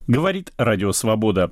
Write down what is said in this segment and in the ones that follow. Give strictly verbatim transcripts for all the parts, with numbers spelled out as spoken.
Говорит Радио Свобода.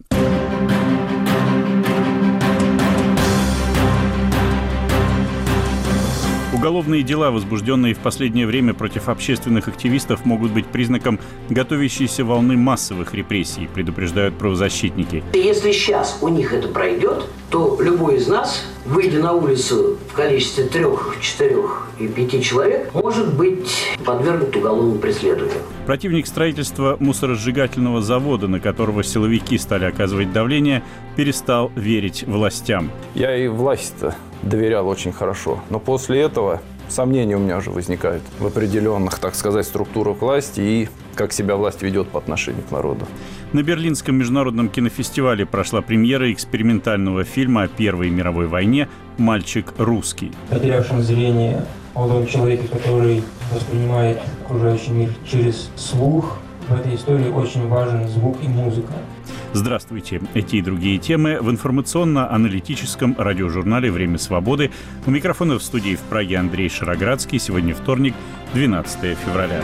Уголовные дела, возбужденные в последнее время против общественных активистов, могут быть признаком готовящейся волны массовых репрессий, предупреждают правозащитники. Если сейчас у них это пройдет, то любой из нас, выйдя на улицу в количестве трех, четырех и пяти человек, может быть подвергнут уголовному преследованию. Противник строительства мусоросжигательного завода, на которого силовики стали оказывать давление, перестал верить властям. Я и власти-то доверял очень хорошо, но после этого сомнения у меня уже возникают в определенных, так сказать, структурах власти и как себя власть ведет по отношению к народу. На Берлинском международном кинофестивале прошла премьера экспериментального фильма о Первой мировой войне «Мальчик русский». Потерявшим зрение молодом человеке, который воспринимает окружающий мир через слух, в этой истории очень важен звук и музыка. Здравствуйте. Эти и другие темы в информационно-аналитическом радиожурнале «Время свободы». У микрофона в студии в Праге Андрей Шароградский. Сегодня вторник, двенадцатое февраля.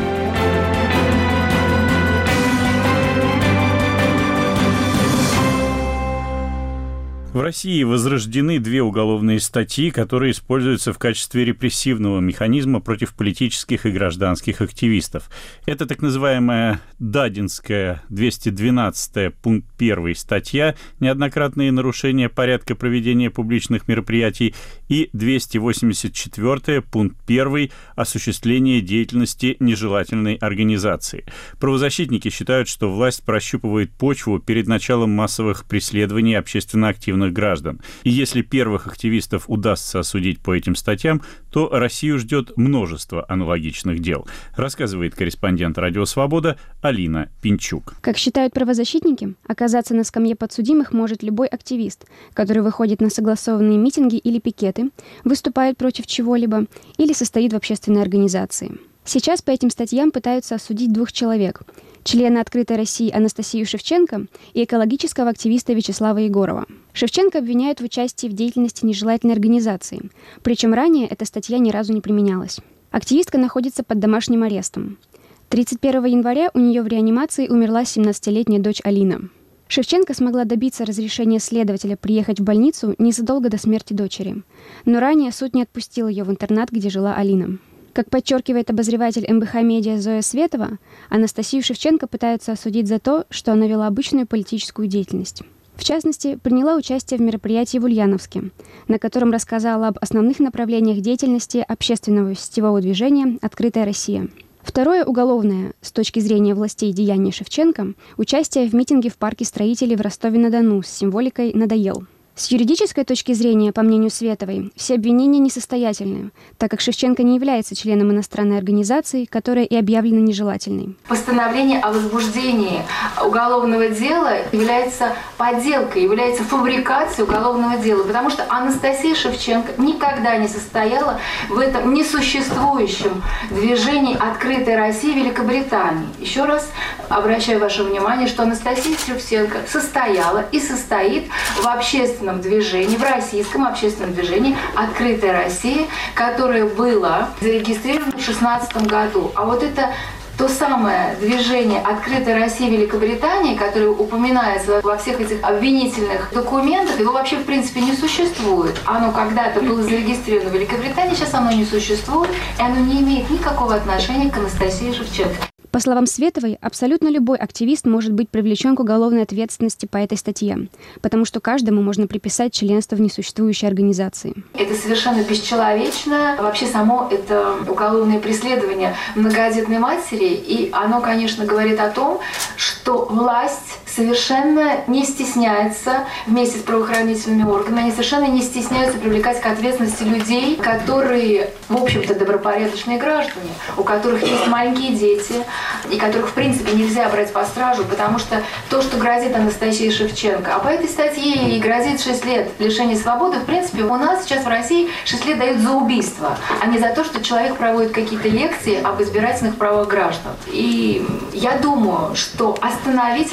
В России возрождены две уголовные статьи, которые используются в качестве репрессивного механизма против политических и гражданских активистов. Это так называемая Дадинская двести двенадцатая пункт первый статья «Неоднократные нарушения порядка проведения публичных мероприятий» и двести восемьдесят четвёртая пункт первый «Осуществление деятельности нежелательной организации». Правозащитники считают, что власть прощупывает почву перед началом массовых преследований общественно активных граждан. И если первых активистов удастся осудить по этим статьям, то Россию ждет множество аналогичных дел, рассказывает корреспондент Радио Свобода Алина Пинчук. Как считают правозащитники, оказаться на скамье подсудимых может любой активист, который выходит на согласованные митинги или пикеты, выступает против чего-либо или состоит в общественной организации. Сейчас по этим статьям пытаются осудить двух человек – члена «Открытой России» Анастасию Шевченко и экологического активиста Вячеслава Егорова. Шевченко обвиняют в участии в деятельности нежелательной организации, причем ранее эта статья ни разу не применялась. Активистка находится под домашним арестом. тридцать первого января у нее в реанимации умерла семнадцатилетняя дочь Алина. Шевченко смогла добиться разрешения следователя приехать в больницу незадолго до смерти дочери, но ранее суд не отпустил ее в интернат, где жила Алина. Как подчеркивает обозреватель эм бэ ха Медиа Зоя Светова, Анастасию Шевченко пытаются осудить за то, что она вела обычную политическую деятельность. В частности, приняла участие в мероприятии в Ульяновске, на котором рассказала об основных направлениях деятельности общественного сетевого движения «Открытая Россия». Второе уголовное, с точки зрения властей деяния Шевченко, участие в митинге в парке строителей в Ростове-на-Дону с символикой «Надоел». С юридической точки зрения, по мнению Световой, все обвинения несостоятельны, так как Шевченко не является членом иностранной организации, которая и объявлена нежелательной. Постановление о возбуждении уголовного дела является подделкой, является фабрикацией уголовного дела, потому что Анастасия Шевченко никогда не состояла в этом несуществующем движении «Открытой России» Великобритании. Еще раз обращаю ваше внимание, что Анастасия Шевченко состояла и состоит в общественном движении, в российском общественном движении «Открытая Россия», которое было зарегистрировано в две тысячи шестнадцатом году. А вот это то самое движение «Открытая Россия» Великобритании, которое упоминается во всех этих обвинительных документах, его вообще в принципе не существует. Оно когда-то было зарегистрировано в Великобритании, сейчас оно не существует, и оно не имеет никакого отношения к Анастасии Шевченко. По словам Световой, абсолютно любой активист может быть привлечен к уголовной ответственности по этой статье, потому что каждому можно приписать членство в несуществующей организации. Это совершенно бесчеловечно. Вообще само это уголовное преследование многодетной матери, и оно, конечно, говорит о том, что власть совершенно не стесняется вместе с правоохранительными органами, они совершенно не стесняются привлекать к ответственности людей, которые, в общем-то, добропорядочные граждане, у которых есть маленькие дети, и которых, в принципе, нельзя брать по стражу, потому что то, что грозит Анастасии Шевченко, а по этой статье ей грозит шесть лет лишения свободы, в принципе, у нас сейчас в России шесть лет дают за убийство, а не за то, что человек проводит какие-то лекции об избирательных правах граждан. И я думаю, что остановить это преследование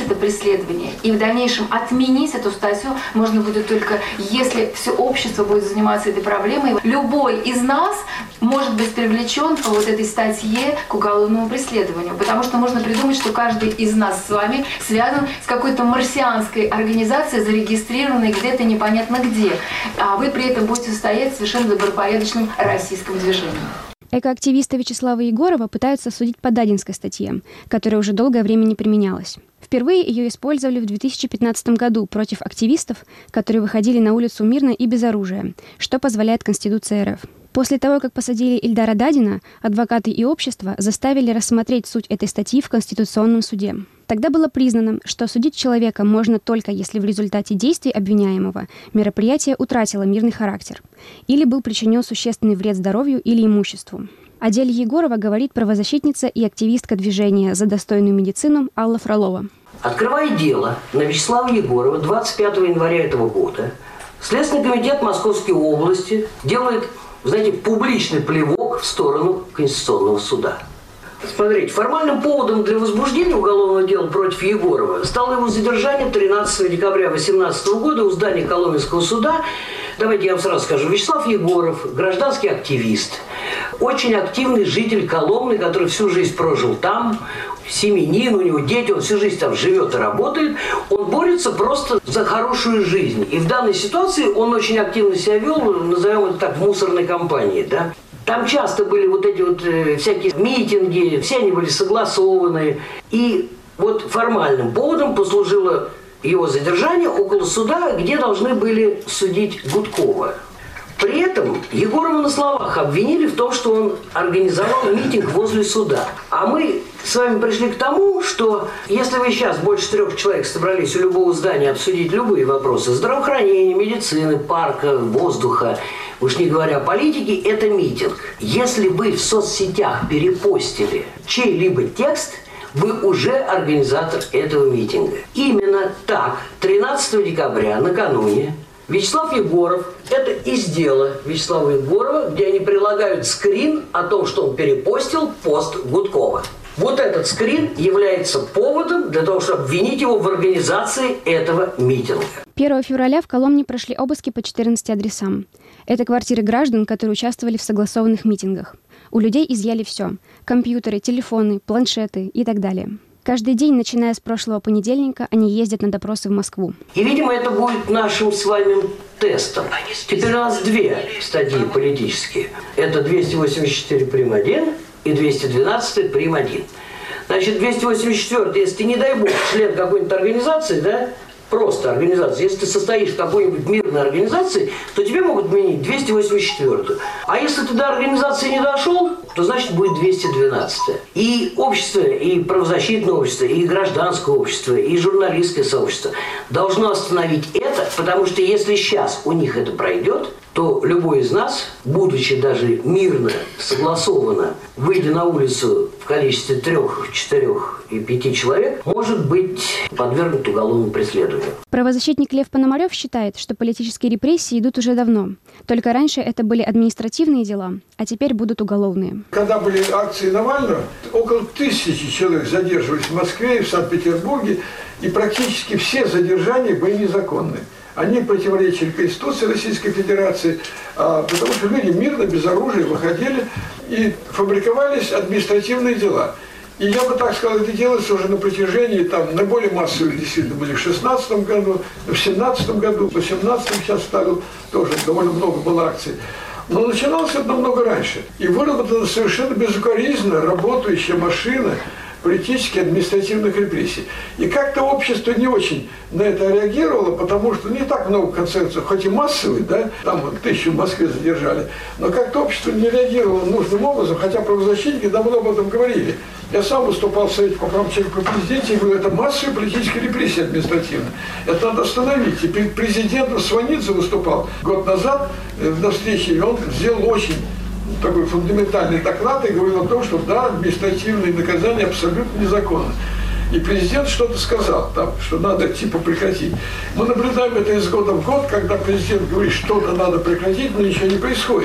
преследования. И в дальнейшем отменить эту статью можно будет только, если все общество будет заниматься этой проблемой. Любой из нас может быть привлечен по вот этой статье к уголовному преследованию. Потому что можно придумать, что каждый из нас с вами связан с какой-то марсианской организацией, зарегистрированной где-то непонятно где. А вы при этом будете состоять в совершенно добропорядочном российском движении. Экоактивиста Вячеслава Егорова пытаются судить по Дадинской статье, которая уже долгое время не применялась. Впервые ее использовали в две тысячи пятнадцатом году против активистов, которые выходили на улицу мирно и без оружия, что позволяет Конституция эр эф. После того, как посадили Ильдара Дадина, адвокаты и общество заставили рассмотреть суть этой статьи в Конституционном суде. Тогда было признано, что судить человека можно только если в результате действий обвиняемого мероприятие утратило мирный характер или был причинен существенный вред здоровью или имуществу. О деле Егорова говорит правозащитница и активистка движения «За достойную медицину» Алла Фролова. Открывая дело на Вячеслава Егорова двадцать пятого января этого года, Следственный комитет Московской области делает, знаете, публичный плевок в сторону Конституционного суда. Смотрите, формальным поводом для возбуждения уголовного дела против Егорова стало его задержание тринадцатого декабря две тысячи восемнадцатого года у здания Коломенского суда. Давайте я вам сразу скажу. Вячеслав Егоров, гражданский активист, очень активный житель Коломны, который всю жизнь прожил там, семьянин, у него дети, он всю жизнь там живет и работает. Он борется просто за хорошую жизнь. И в данной ситуации он очень активно себя вел, назовем это так, в мусорной компании, да. Там часто были вот эти вот э, всякие митинги, все они были согласованы. И вот формальным поводом послужило его задержание около суда, где должны были судить Гудкова. При этом Егорова на словах обвинили в том, что он организовал митинг возле суда. А мы с вами пришли к тому, что если вы сейчас больше трех человек собрались у любого здания обсудить любые вопросы здравоохранения, медицины, парка, воздуха, уж не говоря о политике, это митинг. Если вы в соцсетях перепостили чей-либо текст, вы уже организатор этого митинга. Именно так тринадцатого декабря, накануне, Вячеслав Егоров, это из дела Вячеслава Егорова, где они прилагают скрин о том, что он перепостил пост Гудкова. Вот этот скрин является поводом для того, чтобы обвинить его в организации этого митинга. первого февраля в Коломне прошли обыски по четырнадцати адресам. Это квартиры граждан, которые участвовали в согласованных митингах. У людей изъяли все – компьютеры, телефоны, планшеты и так далее. Каждый день, начиная с прошлого понедельника, они ездят на допросы в Москву. И, видимо, это будет нашим с вами тестом. Теперь у нас две статьи политические. Это двести восемьдесят четыре прим. один и двести двенадцать прим. один. Значит, двести восемьдесят четыре, если ты, не дай бог, член какой-нибудь организации, да, просто организации, если ты состоишь в какой-нибудь мирной организации, то тебе могут вменить двести восемьдесят четыре. А если ты до организации не дошел, то значит будет двести двенадцать. И общество, и правозащитное общество, и гражданское общество, и журналистское сообщество должно остановить это, потому что если сейчас у них это пройдет, то любой из нас, будучи даже мирно, согласованно, выйдя на улицу в количестве трех, четырех и пяти человек, может быть подвергнут уголовному преследованию. Правозащитник Лев Пономарев считает, что политические репрессии идут уже давно. Только раньше это были административные дела, а теперь будут уголовные. Когда были акции Навального, около тысячи человек задерживались в Москве и в Санкт-Петербурге, и практически все задержания были незаконны. Они противоречили Конституции Российской Федерации, потому что люди мирно, без оружия выходили и фабриковались административные дела. И я бы так сказал, это делается уже на протяжении, там, наиболее массовые действительно были в шестнадцатом году, в семнадцатом году, в восемнадцатом сейчас стало тоже довольно много было акций. Но начиналось это намного раньше. И выработана совершенно безукоризненно работающая машина политических административных репрессий. И как-то общество не очень на это реагировало, потому что не так много концентраций, хоть и массовые, да, там вот тысячу в Москве задержали, но как-то общество не реагировало нужным образом, хотя правозащитники давно об этом говорили. Я сам выступал в Совете по правам человека при президенте и говорю, это массовые политические репрессии административные. Это надо остановить. И перед президентом Сванидзе выступал год назад на встрече, и он сделал очень такой фундаментальный доклад и говорил о том, что да, административные наказания абсолютно незаконны. И президент что-то сказал, там, что надо типа прекратить. Мы наблюдаем это из года в год, когда президент говорит, что-то надо прекратить, но ничего не происходит.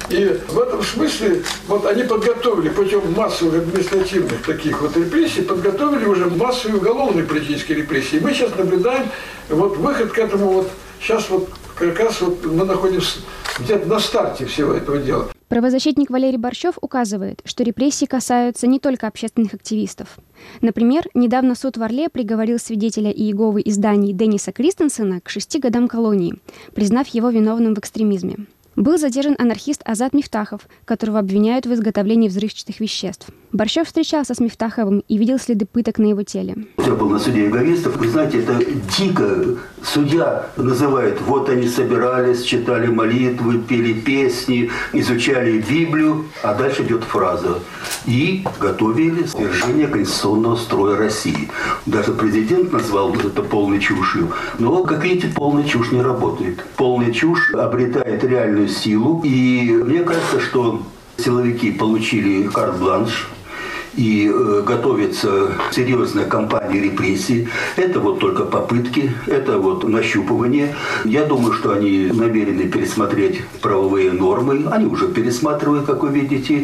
И в этом смысле вот они подготовили путем массовых административных таких вот репрессий, подготовили уже массовые уголовные политические репрессии. Мы сейчас наблюдаем вот выход к этому вот, сейчас вот как раз вот мы находимся где-то на старте всего этого дела. Правозащитник Валерий Борщев указывает, что репрессии касаются не только общественных активистов. Например, недавно суд в Орле приговорил свидетеля Иеговы из Дании Денниса Кристенсена к шести годам колонии, признав его виновным в экстремизме. Был задержан анархист Азат Мифтахов, которого обвиняют в изготовлении взрывчатых веществ. Борщев встречался с Мифтаховым и видел следы пыток на его теле. Я был на суде иеговистов. Вы знаете, это дико. Судья называет, вот они собирались, читали молитвы, пели песни, изучали Библию, а дальше идет фраза. И готовили свержение конституционного строя России. Даже президент назвал это полной чушью. Но, как видите, полная чушь не работает. Полная чушь обретает реальную силу. И мне кажется, что силовики получили карт-бланш. И э, готовится серьезная кампания репрессий. Это вот только попытки, это вот нащупывание. Я думаю, что они намерены пересмотреть правовые нормы. Они уже пересматривают, как вы видите.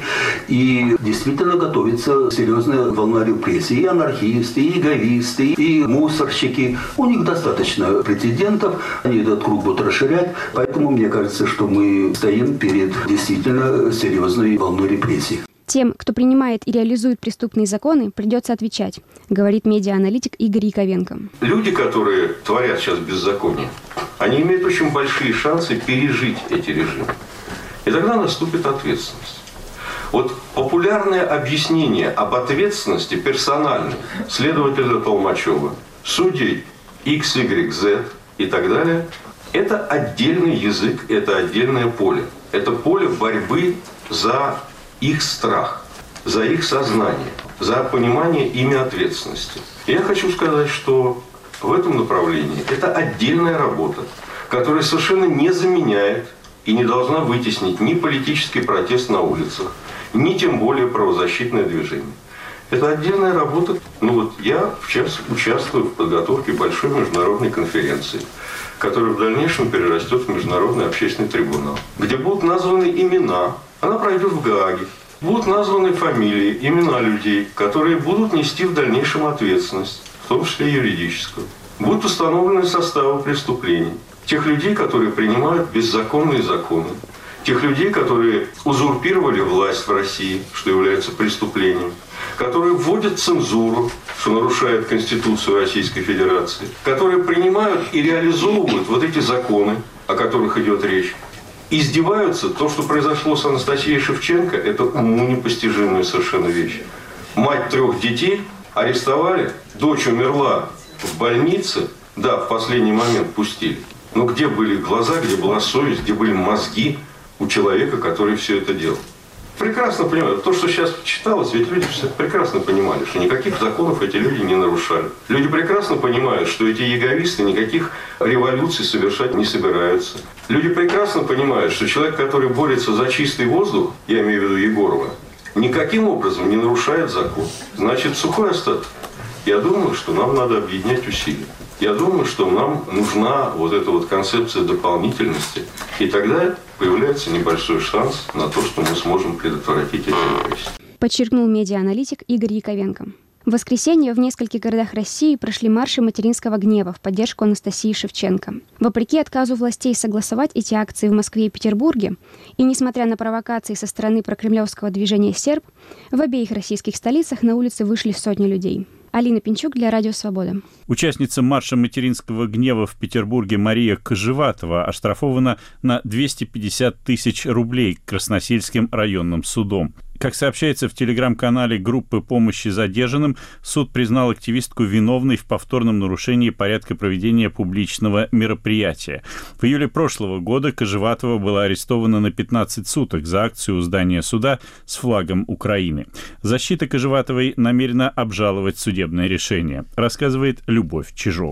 И действительно готовится серьезная волна репрессий. И анархисты, и иеговисты, и мусорщики. У них достаточно прецедентов. Они этот круг будут расширять. Поэтому мне кажется, что мы стоим перед действительно серьезной волной репрессий. Тем, кто принимает и реализует преступные законы, придется отвечать, говорит медиа-аналитик Игорь Яковенко. Люди, которые творят сейчас беззаконие, они имеют очень большие шансы пережить эти режимы. И тогда наступит ответственность. Вот популярное объяснение об ответственности персональной следователя Толмачева, судей X, Y, Z и так далее, это отдельный язык, это отдельное поле. Это поле борьбы за их страх, за их сознание, за понимание ими ответственности. И я хочу сказать, что в этом направлении это отдельная работа, которая совершенно не заменяет и не должна вытеснить ни политический протест на улицах, ни тем более правозащитное движение. Это отдельная работа. Ну вот я сейчас участвую в подготовке большой международной конференции, которая в дальнейшем перерастет в Международный общественный трибунал, где будут названы имена. Она пройдет в Гааге. Будут названы фамилии, имена людей, которые будут нести в дальнейшем ответственность, в том числе юридическую. Будут установлены составы преступлений. Тех людей, которые принимают беззаконные законы. Тех людей, которые узурпировали власть в России, что является преступлением. Которые вводят цензуру, что нарушает Конституцию Российской Федерации. Которые принимают и реализовывают вот эти законы, о которых идет речь. Издеваются. То, что произошло с Анастасией Шевченко, это уму непостижимая совершенно вещь. Мать трех детей арестовали, дочь умерла в больнице, да, в последний момент пустили. Но где были глаза, где была совесть, где были мозги у человека, который все это делал? Прекрасно понимаю. То, что сейчас читалось, ведь люди все прекрасно понимали, что никаких законов эти люди не нарушали. Люди прекрасно понимают, что эти иеговисты никаких революций совершать не собираются. Люди прекрасно понимают, что человек, который борется за чистый воздух, я имею в виду Егорова, никаким образом не нарушает закон. Значит, сухой остаток. Я думаю, что нам надо объединять усилия. Я думаю, что нам нужна вот эта вот концепция дополнительности. И тогда появляется небольшой шанс на то, что мы сможем предотвратить эти репрессии. Подчеркнул медиа-аналитик Игорь Яковенко. В воскресенье в нескольких городах России прошли марши материнского гнева в поддержку Анастасии Шевченко. Вопреки отказу властей согласовать эти акции в Москве и Петербурге, и несмотря на провокации со стороны прокремлевского движения «Серб», в обеих российских столицах на улицы вышли сотни людей. Алина Пинчук для Радио Свобода. Участница марша материнского гнева в Петербурге Мария Кожеватова оштрафована на двести пятьдесят тысяч рублей Красносельским районным судом. Как сообщается в телеграм-канале группы помощи задержанным, суд признал активистку виновной в повторном нарушении порядка проведения публичного мероприятия. В июле прошлого года Кожеватова была арестована на пятнадцать суток за акцию у здания суда с флагом Украины. Защита Кожеватовой намерена обжаловать судебное решение, рассказывает Любовь Чижова.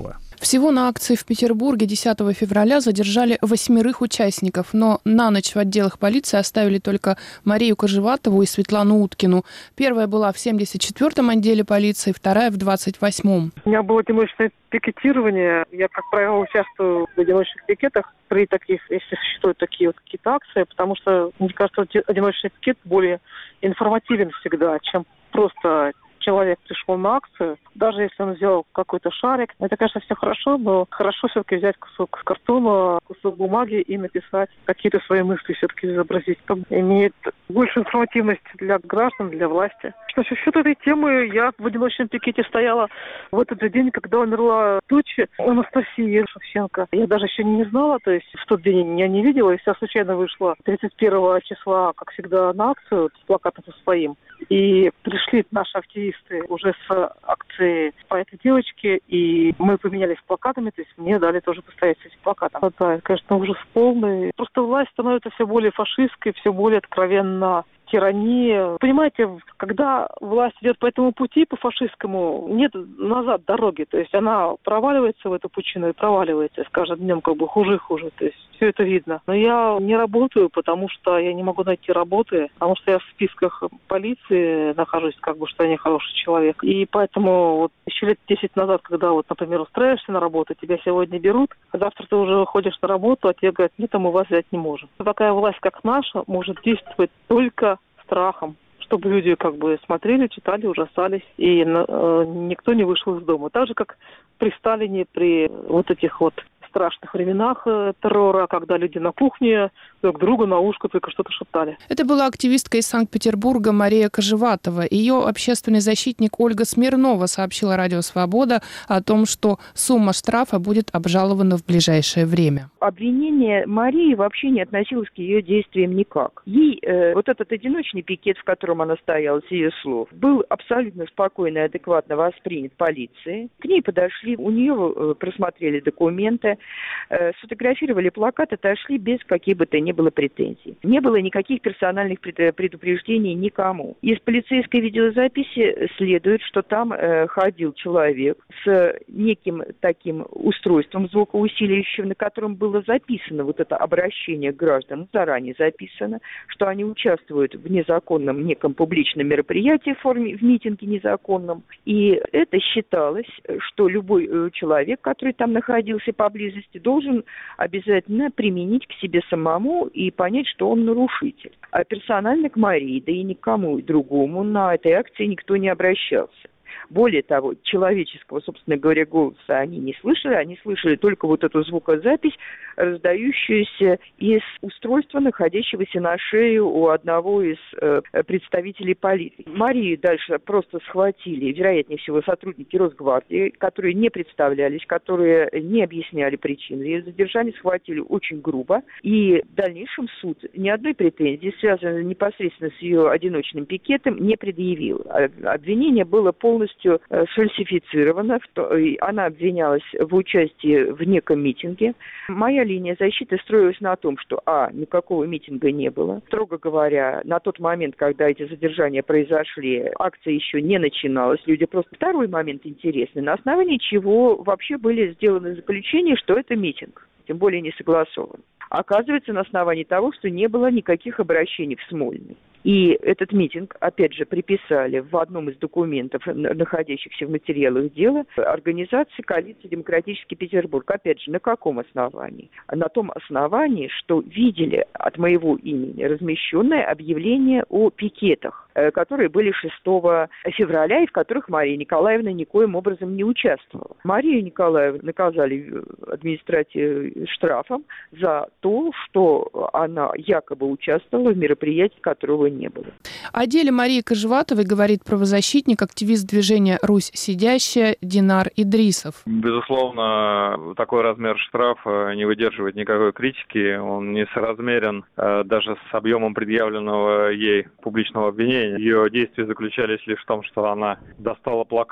Всего на акции в Петербурге десятого февраля задержали восьмерых участников, но на ночь в отделах полиции оставили только Марию Кожеватову и Светлану Уткину. Первая была в семьдесят четвёртом отделе полиции, вторая в двадцать восьмом. У меня было одиночное пикетирование. Я, как правило, участвую в одиночных пикетах при таких, если существуют такие вот какие-то акции, потому что, мне кажется, одиночный пикет более информативен всегда, чем просто человек пришел на акцию, даже если он взял какой-то шарик. Это, конечно, все хорошо, но хорошо все-таки взять кусок картона, кусок бумаги и написать какие-то свои мысли, все-таки изобразить. Это имеет больше информативности для граждан, для власти. Значит, счет этой темы я в одиночном пикете стояла в этот же день, когда умерла дочь Анастасии Шевченко. Я даже еще не знала, то есть в тот день я не видела, и вся случайно вышла тридцать первого числа, как всегда, на акцию с плакатом со своим. И пришли наши активисты уже с акции по этой девочке, и мы поменялись плакатами, то есть мне дали тоже постоять с этим плакатом. Да, конечно, ужас полный. Просто власть становится все более фашистской, все более откровенно тирания. Понимаете, когда власть идет по этому пути, по фашистскому, нет назад дороги. То есть она проваливается в эту пучину и проваливается. С каждым днем как бы хуже и хуже. То есть все это видно. Но я не работаю, потому что я не могу найти работы, потому что я в списках полиции нахожусь, как бы, что я не хороший человек. И поэтому вот еще лет десять назад, когда вот, например, устраиваешься на работу, тебя сегодня берут, а завтра ты уже ходишь на работу, а тебе говорят, нет, а мы вас взять не можем. Такая власть, как наша, может действовать только страхом, чтобы люди как бы смотрели, читали, ужасались, и э, никто не вышел из дома. Так же, как при Сталине, при вот этих вот страшных временах э, террора, когда люди на кухне друг другу на ушко только что-то шептали. Это была активистка из Санкт-Петербурга Мария Кожеватова. Ее общественный защитник Ольга Смирнова сообщила Радио Свобода о том, что сумма штрафа будет обжалована в ближайшее время. Обвинение Марии вообще не относилось к ее действиям никак. Ей э, вот этот одиночный пикет, в котором она стояла, с ее слов, был абсолютно спокойно и адекватно воспринят полицией. К ней подошли, у нее э, просмотрели документы, э, сфотографировали плакат, отошли без каких бы то ни было претензий. Не было никаких персональных предупреждений никому. Из полицейской видеозаписи следует, что там э, ходил человек с неким таким устройством звукоусиливающим, на котором было записано вот это обращение к гражданам, заранее записано, что они участвуют в незаконном неком публичном мероприятии в форме, в митинге незаконном. И это считалось, что любой э, человек, который там находился поблизости, должен обязательно применить к себе самому и понять, что он нарушитель. А персонально к Марии, да и никому другому на этой акции никто не обращался. Более того, человеческого, собственно говоря, голоса они не слышали, они слышали только вот эту звукозапись, раздающуюся из устройства, находящегося на шее у одного из э, представителей полиции. Марию дальше просто схватили, вероятнее всего, сотрудники Росгвардии, которые не представлялись, которые не объясняли причины ее задержания, схватили очень грубо. И в дальнейшем суд ни одной претензии, связанной непосредственно с ее одиночным пикетом, не предъявил. Обвинение было полностью сфальсифицирована, она обвинялась в участии в неком митинге. Моя линия защиты строилась на том, что а, никакого митинга не было. Строго говоря, на тот момент, когда эти задержания произошли, акция еще не начиналась. Люди просто... Второй момент интересный, на основании чего вообще были сделаны заключения, что это митинг, тем более не согласован. Оказывается, на основании того, что не было никаких обращений в Смольный. И этот митинг, опять же, приписали в одном из документов, находящихся в материалах дела, организации коалиции «Демократический Петербург». Опять же, на каком основании? На том основании, что видели от моего имени размещенное объявление о пикетах, которые были шестого февраля и в которых Мария Николаевна никоим образом не участвовала. Марию Николаевну наказали административным штрафом за то, что она якобы участвовала в мероприятии, которого не было. О деле Марии Кожеватовой говорит правозащитник, активист движения «Русь сидящая» Динар Идрисов. Безусловно, такой размер штрафа не выдерживает никакой критики. Он несоразмерен э, даже с объемом предъявленного ей публичного обвинения. Ее действия заключались лишь в том, что она достала плакат,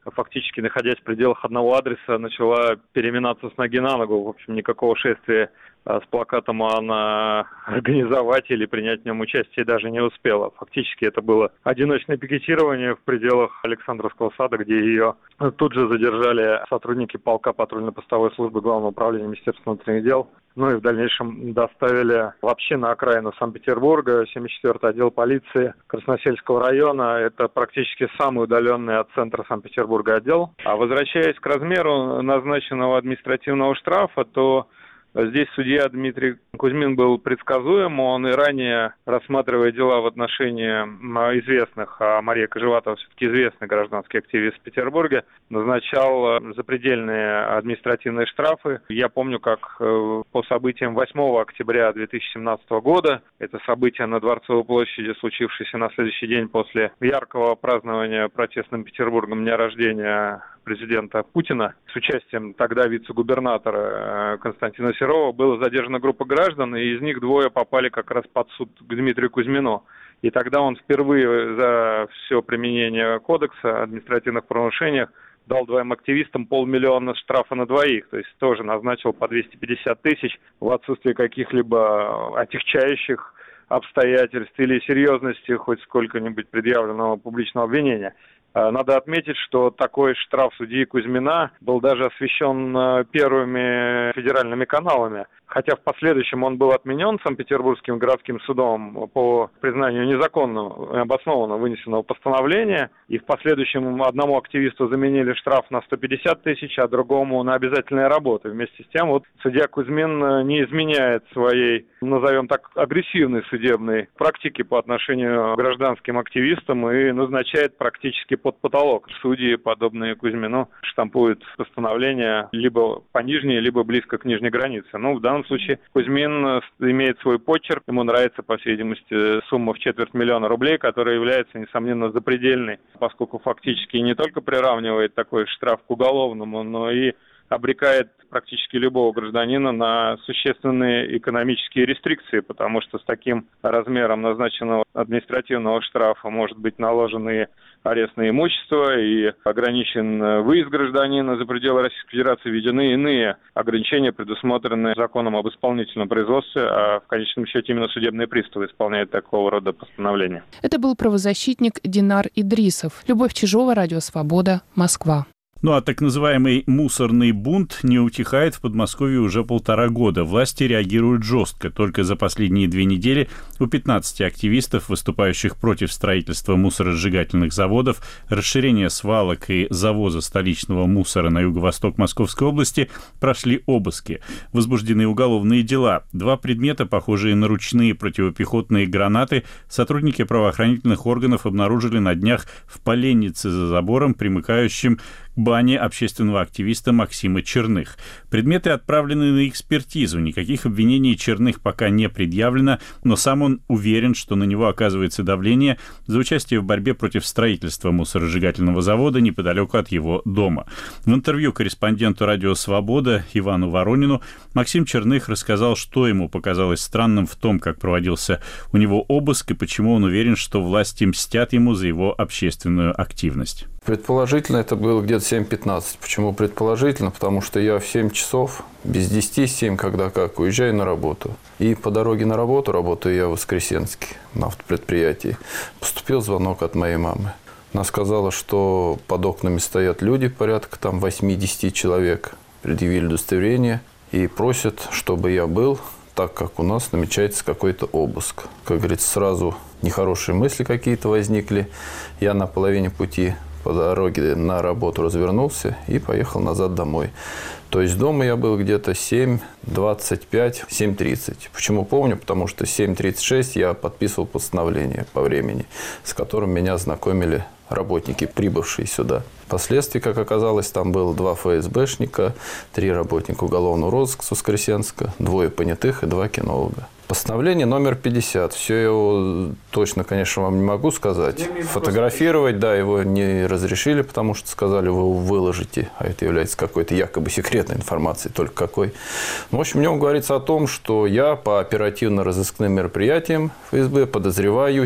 фактически находясь в пределах одного адреса, начала переминаться с ноги на ногу. В общем, никакого шествия с плакатом она организовать или принять в нем участие даже не успела. Фактически это было одиночное пикетирование в пределах Александровского сада, где ее тут же задержали сотрудники полка патрульно-постовой службы Главного управления Министерства внутренних дел. Ну и в дальнейшем доставили вообще на окраину Санкт-Петербурга, семьдесят четвёртый отдел полиции Красносельского района. Это практически самый удаленный от центра Санкт-Петербурга отдел. А возвращаясь к размеру назначенного административного штрафа, то здесь судья Дмитрий Кузьмин был предсказуем. Он и ранее, рассматривая дела в отношении известных, а Мария Кожеватова все-таки известный гражданский активист в Петербурге, назначал запредельные административные штрафы. Я помню, как по событиям восьмого октября две тысячи семнадцатого года, это событие на Дворцовой площади, случившееся на следующий день после яркого празднования протестным Петербургом дня рождения президента Путина, с участием тогда вице-губернатора Константина Серова, была задержана группа граждан, и из них двое попали как раз под суд к Дмитрию Кузьмину. И тогда он впервые за все применение кодекса о административных правонарушениях дал двоим активистам полмиллиона штрафа на двоих, то есть тоже назначил по двести пятьдесят тысяч в отсутствие каких-либо отягчающих обстоятельств или серьезности хоть сколько-нибудь предъявленного публичного обвинения. Надо отметить, что такой штраф судьи Кузьмина был даже освещен первыми федеральными каналами. Хотя в последующем он был отменен Санкт-Петербургским городским судом по признанию незаконного и обоснованно вынесенного постановления. И в последующем одному активисту заменили штраф на сто пятьдесят тысяч, а другому на обязательные работы. Вместе с тем вот судья Кузьмин не изменяет своей, назовем так, агрессивной судебной практики по отношению к гражданским активистам и назначает практически под потолок. Судьи, подобные Кузьмину, штампуют постановления либо по нижней, либо близко к нижней границе. Ну, в данном случае Кузьмин имеет свой почерк, ему нравится, по всей видимости, сумма в четверть миллиона рублей, которая является, несомненно, запредельной, поскольку фактически не только приравнивает такой штраф к уголовному, но и обрекает практически любого гражданина на существенные экономические рестрикции, потому что с таким размером назначенного административного штрафа может быть наложен и арест на имущество, и ограничен выезд гражданина за пределы Российской Федерации, введены иные ограничения, предусмотренные законом об исполнительном производстве, а в конечном счете именно судебные приставы исполняют такого рода постановления. Это был правозащитник Динар Идрисов. Любовь Чижова, Радио Свобода, Москва. Ну а так называемый мусорный бунт не утихает в Подмосковье уже полтора года. Власти реагируют жестко. Только за последние две недели у пятнадцати активистов, выступающих против строительства мусоросжигательных заводов, расширения свалок и завоза столичного мусора на юго-восток Московской области, прошли обыски. Возбуждены уголовные дела. Два предмета, похожие на ручные противопехотные гранаты, сотрудники правоохранительных органов обнаружили на днях в поленнице за забором, примыкающим к бане общественного активиста Максима Черных. Предметы отправлены на экспертизу. Никаких обвинений Черных пока не предъявлено, но сам он уверен, что на него оказывается давление за участие в борьбе против строительства мусоросжигательного завода неподалеку от его дома. В интервью корреспонденту «Радио Свобода» Ивану Воронину Максим Черных рассказал, что ему показалось странным в том, как проводился у него обыск и почему он уверен, что власти мстят ему за его общественную активность. Предположительно, это было где-то семь пятнадцать. Почему предположительно? Потому что я в семь часов, без десяти семь, когда как, уезжаю на работу. И по дороге на работу, работаю я в Воскресенске, на автопредприятии, поступил звонок от моей мамы. Она сказала, что под окнами стоят люди, порядка там восемьдесят человек, предъявили удостоверение и просят, чтобы я был, так как у нас намечается какой-то обыск. Как говорится, сразу нехорошие мысли какие-то возникли. Я на половине пути по дороге на работу развернулся и поехал назад домой. То есть дома я был где-то семь двадцать пять, семь тридцать. Почему помню? Потому что семь тридцать шесть я подписывал постановление по времени, с которым меня знакомили работники, прибывшие сюда. Впоследствии, как оказалось, там было два эф эс бэшника, три работника уголовного розыска с Воскресенска, двое понятых и два кинолога. Постановление номер пятьдесят. Все его точно, конечно, вам не могу сказать. Фотографировать, да, его не разрешили, потому что сказали, вы его выложите. А это является какой-то якобы секретной информацией. Только какой. Ну, в общем, в нем говорится о том, что я по оперативно-розыскным мероприятиям эф эс бэ подозреваюсь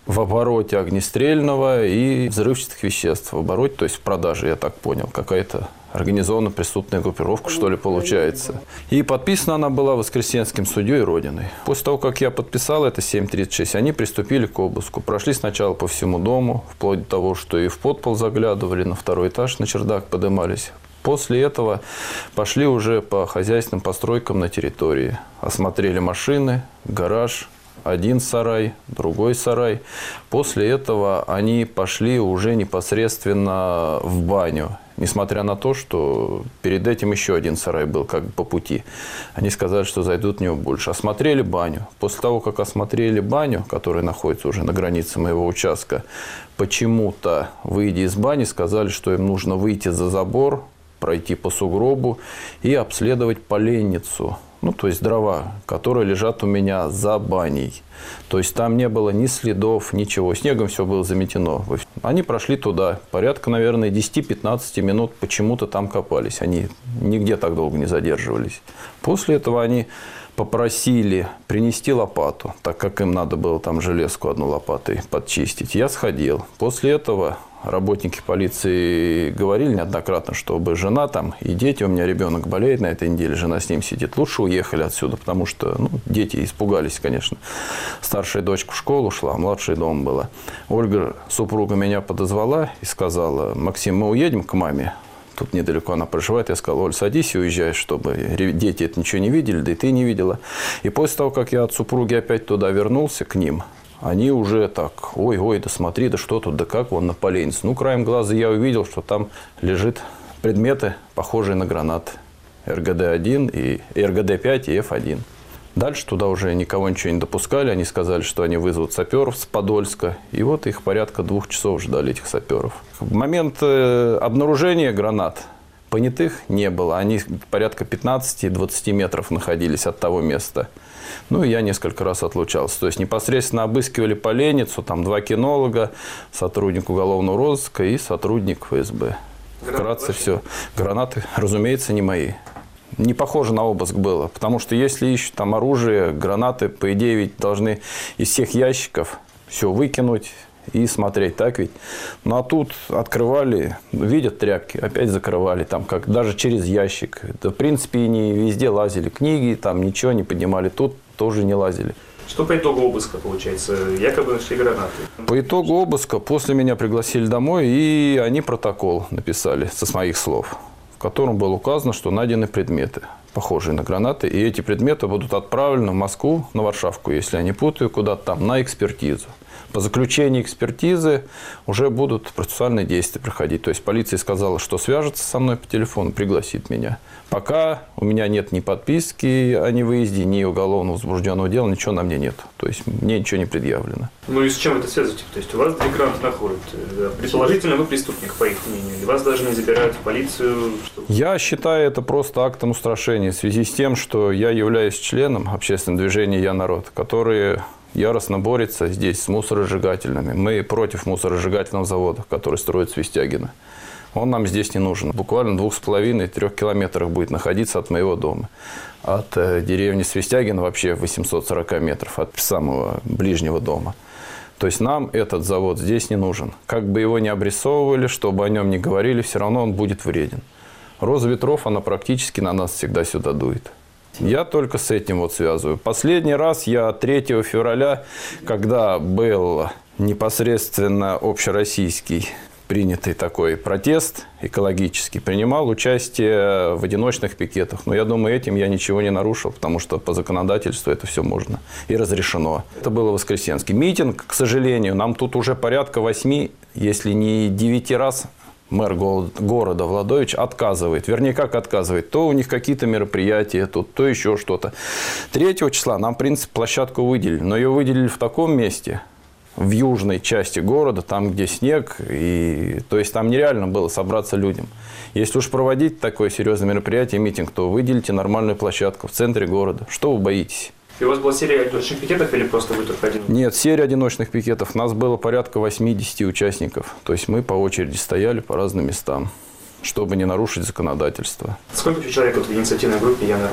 в обороте огнестрельного и взрывчатых веществ. В обороте, то есть в продаже, я так понял, какая-то организованная преступная группировка, что ли, получается. И подписана она была Воскресенским судьей Родиной. После того, как я подписал это семь тридцать шесть, они приступили к обыску. Прошли сначала по всему дому, вплоть до того, что и в подпол заглядывали, на второй этаж, на чердак поднимались. После этого пошли уже по хозяйственным постройкам на территории. Осмотрели машины, гараж, один сарай, другой сарай. После этого они пошли уже непосредственно в баню. Несмотря на то, что перед этим еще один сарай был как бы по пути. Они сказали, что зайдут в него больше. Осмотрели баню. После того, как осмотрели баню, которая находится уже на границе моего участка, почему-то, выйдя из бани, сказали, что им нужно выйти за забор, пройти по сугробу и обследовать поленницу. Ну, то есть дрова, которые лежат у меня за баней. То есть там не было ни следов, ничего. Снегом все было заметено. Они прошли туда. Порядка, наверное, десять-пятнадцать минут почему-то там копались. Они нигде так долго не задерживались. После этого они попросили принести лопату, так как им надо было там железку одну лопатой подчистить. Я сходил. После этого работники полиции говорили неоднократно, чтобы жена там и дети, у меня ребенок болеет на этой неделе, жена с ним сидит, лучше уехали отсюда, потому что ну, дети испугались, конечно. Старшая дочка в школу шла, младшая дома была. Ольга, супруга, меня подозвала и сказала: Максим, мы уедем к маме. Тут недалеко она проживает. Я сказал: Оль, садись и уезжай, чтобы дети это ничего не видели, да и ты не видела. И после того, как я от супруги опять туда вернулся, к ним, они уже так: ой-ой, да смотри, да что тут, да как вон на поленнице. Ну, краем глаза я увидел, что там лежит предметы, похожие на гранаты. эр гэ дэ один, и эр гэ дэ пять и эф один. Dальше туда уже никого ничего не допускали. Они сказали, что они вызовут саперов с Подольска. И вот их порядка двух часов ждали, этих саперов. В момент э, обнаружения гранат понятых не было. Они порядка пятнадцати-двадцати метров находились от того места. Ну, и я несколько раз отлучался. То есть непосредственно обыскивали поленницу. Там два кинолога, сотрудник уголовного розыска и сотрудник эф эс бэ. Вкратце все. Гранаты, разумеется, не мои. Не похоже на обыск было, потому что если ищут там оружие, гранаты, по идее, ведь должны из всех ящиков все выкинуть и смотреть, так ведь? Ну, а тут открывали, видят тряпки, опять закрывали, там, как даже через ящик. Да, в принципе, и не везде лазили. Книги, там ничего не поднимали, тут тоже не лазили. Что по итогу обыска, получается? Якобы нашли гранаты. По итогу обыска после меня пригласили домой, и они протокол написали со моих слов, в котором было указано, что найдены предметы, похожие на гранаты. И эти предметы будут отправлены в Москву, на Варшавку, если я не путаю, куда-то там, на экспертизу. По заключении экспертизы уже будут процессуальные действия проходить. То есть полиция сказала, что свяжется со мной по телефону, пригласит меня. Пока у меня нет ни подписки о невыезде, ни уголовно возбужденного дела, ничего на мне нет. То есть мне ничего не предъявлено. Ну и с чем это связываете? То есть у вас две гранаты находят. Предположительно, вы преступник, по их мнению. И вас даже не забирают в полицию. Что... Я считаю это просто актом устрашения в связи с тем, что я являюсь членом общественного движения «Я народ», которые яростно борется здесь с мусоросжигательными. Мы против мусоросжигательного завода, который строит Свистягино. Он нам здесь не нужен. Буквально в двух с половиной трех километрах будет находиться от моего дома. От э, деревни Свистягино вообще восемьсот сорок метров от самого ближнего дома. То есть нам этот завод здесь не нужен. Как бы его ни обрисовывали, что бы о нем ни говорили, все равно он будет вреден. Роза ветров, она практически на нас всегда сюда дует. Я только с этим вот связываю. Последний раз я третьего февраля, когда был непосредственно общероссийский принятый такой протест экологический, принимал участие в одиночных пикетах. Но я думаю, этим я ничего не нарушил, потому что по законодательству это все можно и разрешено. Это было Воскресенский митинг. К сожалению, нам тут уже порядка восьми, если не девяти раз мэр города Владович отказывает. Вернее, как отказывает? То у них какие-то мероприятия, тут, то еще что-то. Третьего числа нам, в принципе, площадку выделили. Но ее выделили в таком месте, в южной части города, там, где снег. И, то есть там нереально было собраться людям. Если уж проводить такое серьезное мероприятие, митинг, то выделите нормальную площадку в центре города. Что вы боитесь? И у вас была серия одиночных пикетов или просто вы только один? Нет, серия одиночных пикетов. Нас было порядка восьмидесяти участников. То есть мы по очереди стояли по разным местам, чтобы не нарушить законодательство. Сколько человек вот в инициативной группе «Я народ»? В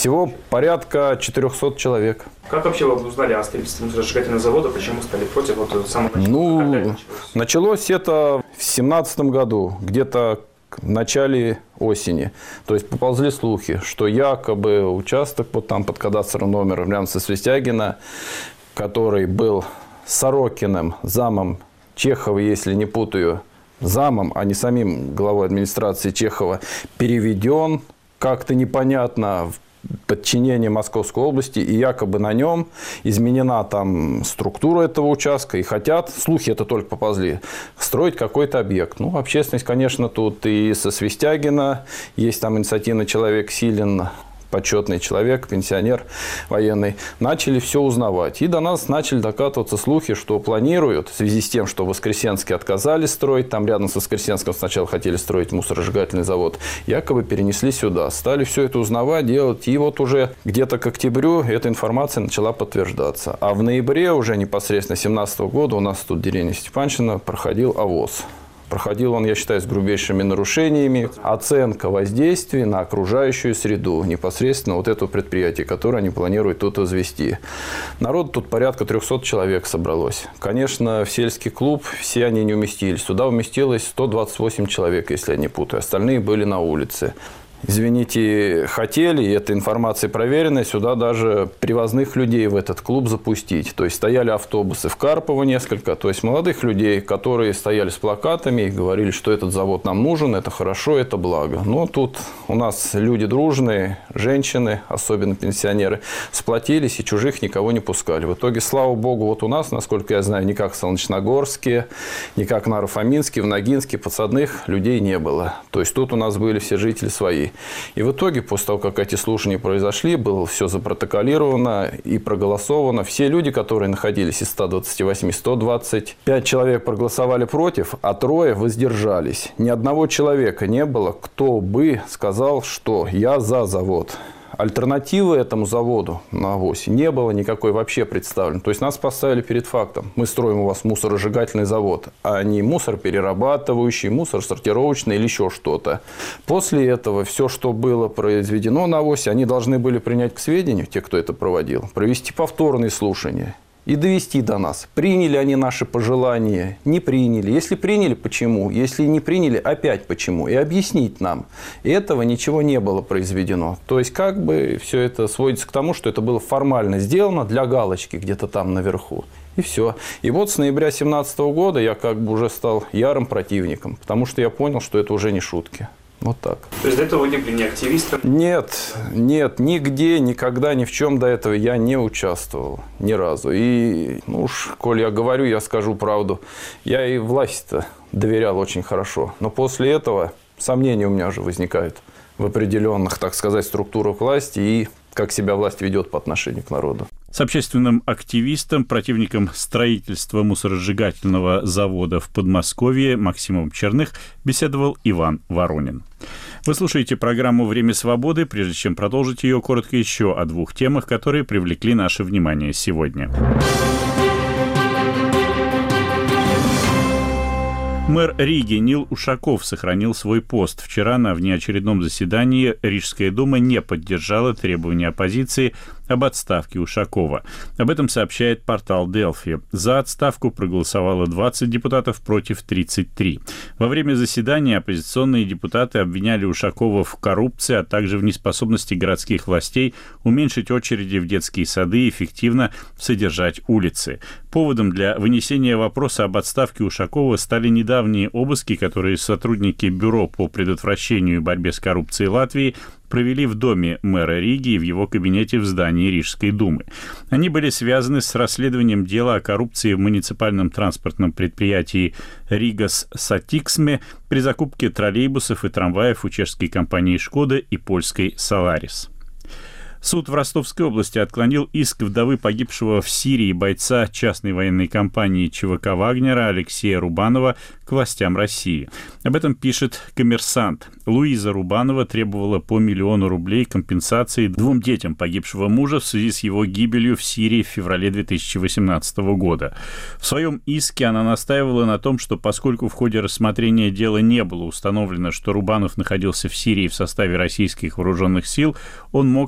Всего порядка четырехсот человек. Как вообще вы узнали о строительстве мусоросжигательного завода? Почему стали против вот самого начала? Ну, началось? началось это в семнадцатом году, где-то в начале осени. То есть поползли слухи, что якобы участок вот там под кадастровым номером рядом со Свистягина, который был Сорокиным, замом Чехова, если не путаю, замом, а не самим главой администрации Чехова, переведен как-то непонятно в подчинение Московской области, и якобы на нем изменена там структура этого участка, и хотят, слухи это только поползли, строить какой-то объект. Ну, общественность, конечно, тут и со Свистягина, есть там инициативный человек Силин, почетный человек, пенсионер военный, начали все узнавать. И до нас начали докатываться слухи, что планируют, в связи с тем, что Воскресенский отказались строить, там рядом с Воскресенском сначала хотели строить мусоросжигательный завод, якобы перенесли сюда. Стали все это узнавать, делать, и вот уже где-то к октябрю эта информация начала подтверждаться. А в ноябре уже непосредственно две тысячи семнадцатого года у нас тут в деревне Степанщина проходил ОВОС. Проходил он, я считаю, с грубейшими нарушениями. Оценка воздействия на окружающую среду. Непосредственно вот этого предприятия, которое они планируют тут возвести. Народ тут порядка трехсот человек собралось. Конечно, в сельский клуб все они не уместились. Сюда уместилось сто двадцать восемь человек, если я не путаю. Остальные были на улице. Извините, хотели, и эта информация проверенная, сюда даже привозных людей в этот клуб запустить. То есть стояли автобусы в Карпово несколько, то есть молодых людей, которые стояли с плакатами и говорили, что этот завод нам нужен, это хорошо, это благо. Но тут у нас люди дружные, женщины, особенно пенсионеры, сплотились и чужих никого не пускали. В итоге, слава богу, вот у нас, насколько я знаю, ни как в Солнечногорске, ни как в Наро-Фоминске, в Ногинске подсадных людей не было. То есть тут у нас были все жители свои. И в итоге, после того, как эти слушания произошли, было все запротоколировано и проголосовано. Все люди, которые находились из ста двадцати восьми, сто двадцать пять человек проголосовали против, а трое воздержались. Ни одного человека не было, кто бы сказал, что я за завод. Альтернативы этому заводу на ОВОСе не было никакой вообще представлено. То есть нас поставили перед фактом. Мы строим у вас мусоросжигательный завод, а не мусор-перерабатывающий, мусор-сортировочный или еще что-то. После этого все, что было произведено на ОВОСе, они должны были принять к сведению, те, кто это проводил, провести повторные слушания. И довести до нас, приняли они наши пожелания, не приняли. Если приняли, почему? Если не приняли, опять почему? И объяснить нам. И этого ничего не было произведено. То есть, как бы все это сводится к тому, что это было формально сделано для галочки где-то там наверху. И все. И вот с ноября две тысячи семнадцатого года я как бы уже стал ярым противником, потому что я понял, что это уже не шутки. Вот так. То есть до этого вы не были ни активистом? Нет, нет, нигде, никогда, ни в чем до этого я не участвовал. Ни разу. И, ну уж, коль я говорю, я скажу правду. Я и власти-то доверял очень хорошо. Но после этого сомнения у меня уже возникают в определенных, так сказать, структурах власти и как себя власть ведет по отношению к народу. С общественным активистом, противником строительства мусоросжигательного завода в Подмосковье Максимом Черных беседовал Иван Воронин. Вы слушаете программу «Время свободы». Прежде чем продолжить ее, коротко еще о двух темах, которые привлекли наше внимание сегодня. Мэр Риги Нил Ушаков сохранил свой пост. Вчера на внеочередном заседании Рижская дума не поддержала требования оппозиции об отставке Ушакова. Об этом сообщает портал Делфи. За отставку проголосовало двадцать депутатов против тридцати трёх. Во время заседания оппозиционные депутаты обвиняли Ушакова в коррупции, а также в неспособности городских властей уменьшить очереди в детские сады и эффективно содержать улицы. Поводом для вынесения вопроса об отставке Ушакова стали недавние обыски, которые сотрудники Бюро по предотвращению и борьбе с коррупцией Латвии провели в доме мэра Риги и в его кабинете в здании Рижской думы. Они были связаны с расследованием дела о коррупции в муниципальном транспортном предприятии Ригас Сатиксме при закупке троллейбусов и трамваев у чешской компании «Шкода» и польской «Соларис». Суд в Ростовской области отклонил иск вдовы погибшего в Сирии бойца частной военной компании ЧВК «Вагнера» Алексея Рубанова к властям России. Об этом пишет «Коммерсант». Луиза Рубанова требовала по миллиону рублей компенсации двум детям погибшего мужа в связи с его гибелью в Сирии в феврале две тысячи восемнадцатого года. В своем иске она настаивала на том, что поскольку в ходе рассмотрения дела не было установлено, что Рубанов находился в Сирии в составе российских вооруженных сил, он мог там быть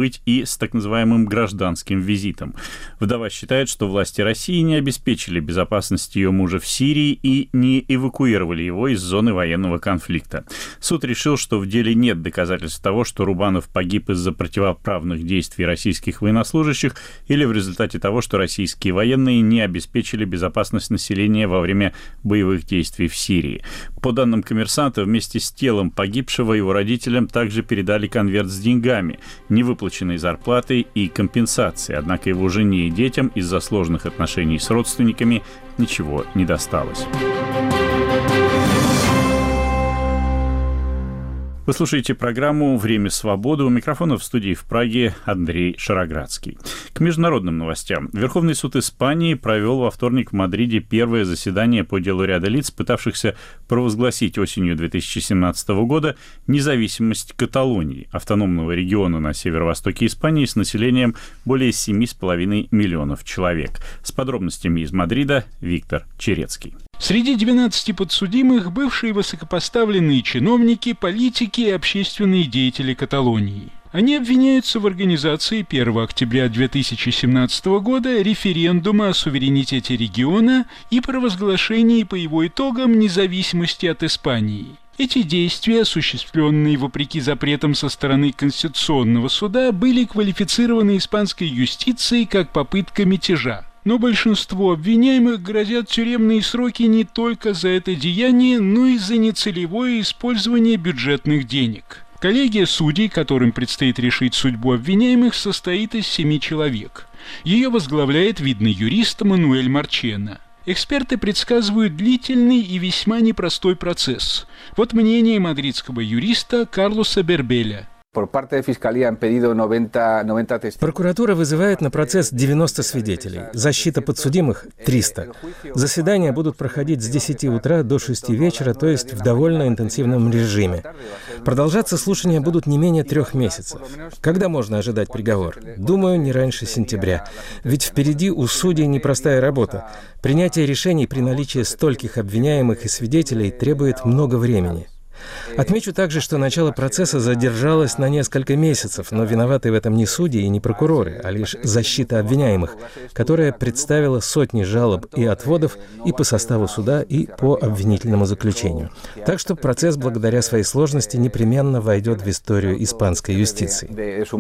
быть и с так называемым гражданским визитом. Вдова считает, что власти России не обеспечили безопасность ее мужа в Сирии и не эвакуировали его из зоны военного конфликта. Суд решил, что в деле нет доказательств того, что Рубанов погиб из-за противоправных действий российских военнослужащих или в результате того, что российские военные не обеспечили безопасность населения во время боевых действий в Сирии. По данным «Коммерсанта», вместе с телом погибшего его родителям также передали конверт с деньгами, невыплаченной зарплатой и компенсацией, однако его жене и детям из-за сложных отношений с родственниками ничего не досталось. Вы слушаете программу «Время свободы». У микрофона в студии в Праге Андрей Шароградский. К международным новостям. Верховный суд Испании провел во вторник в Мадриде первое заседание по делу ряда лиц, пытавшихся провозгласить осенью две тысячи семнадцатого года независимость Каталонии, автономного региона на северо-востоке Испании с населением более семи с половиной миллионов человек. С подробностями из Мадрида Виктор Черецкий. Среди двенадцати подсудимых бывшие высокопоставленные чиновники, политики и общественные деятели Каталонии. Они обвиняются в организации первого октября две тысячи семнадцатого года референдума о суверенитете региона и провозглашении по его итогам независимости от Испании. Эти действия, осуществленные вопреки запретам со стороны Конституционного суда, были квалифицированы испанской юстицией как попытка мятежа. Но большинству обвиняемых грозят тюремные сроки не только за это деяние, но и за нецелевое использование бюджетных денег. Коллегия судей, которым предстоит решить судьбу обвиняемых, состоит из семи человек. Ее возглавляет видный юрист Мануэль Марчена. Эксперты предсказывают длительный и весьма непростой процесс. Вот мнение мадридского юриста Карлоса Бербеля. Прокуратура вызывает на процесс девяносто свидетелей, защита подсудимых – триста. Заседания будут проходить с десяти утра до шести вечера, то есть в довольно интенсивном режиме. Продолжаться слушания будут не менее трех месяцев. Когда можно ожидать приговор? Думаю, не раньше сентября. Ведь впереди у судей непростая работа. Принятие решений при наличии стольких обвиняемых и свидетелей требует много времени. Отмечу также, что начало процесса задержалось на несколько месяцев, но виноваты в этом не судьи и не прокуроры, а лишь защита обвиняемых, которая представила сотни жалоб и отводов и по составу суда, и по обвинительному заключению. Так что процесс, благодаря своей сложности, непременно войдет в историю испанской юстиции.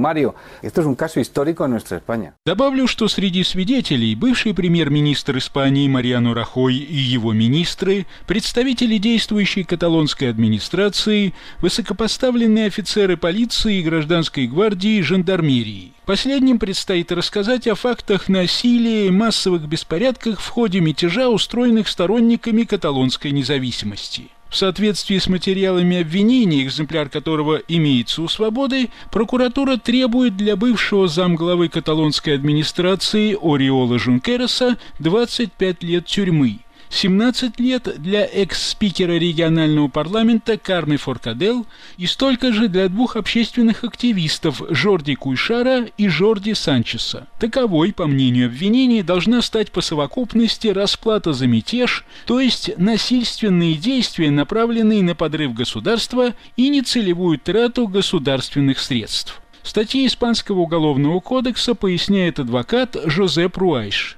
Добавлю, что среди свидетелей бывший премьер-министр Испании Мариано Рахой и его министры, представители действующей каталонской администрации, высокопоставленные офицеры полиции и гражданской гвардии и жандармерии. Последним предстоит рассказать о фактах насилия и массовых беспорядках в ходе мятежа, устроенных сторонниками каталонской независимости. В соответствии с материалами обвинения, экземпляр которого имеется у свободы, прокуратура требует для бывшего замглавы каталонской администрации Ориола Жункереса двадцать пять лет тюрьмы. семнадцать лет для экс-спикера регионального парламента Карме Форкадел и столько же для двух общественных активистов Жорди Куйшара и Жорди Санчеса. Таковой, по мнению обвинения, должна стать по совокупности расплата за мятеж, то есть насильственные действия, направленные на подрыв государства и нецелевую трату государственных средств. В статье Испанского уголовного кодекса поясняет адвокат Жозеп Руайш.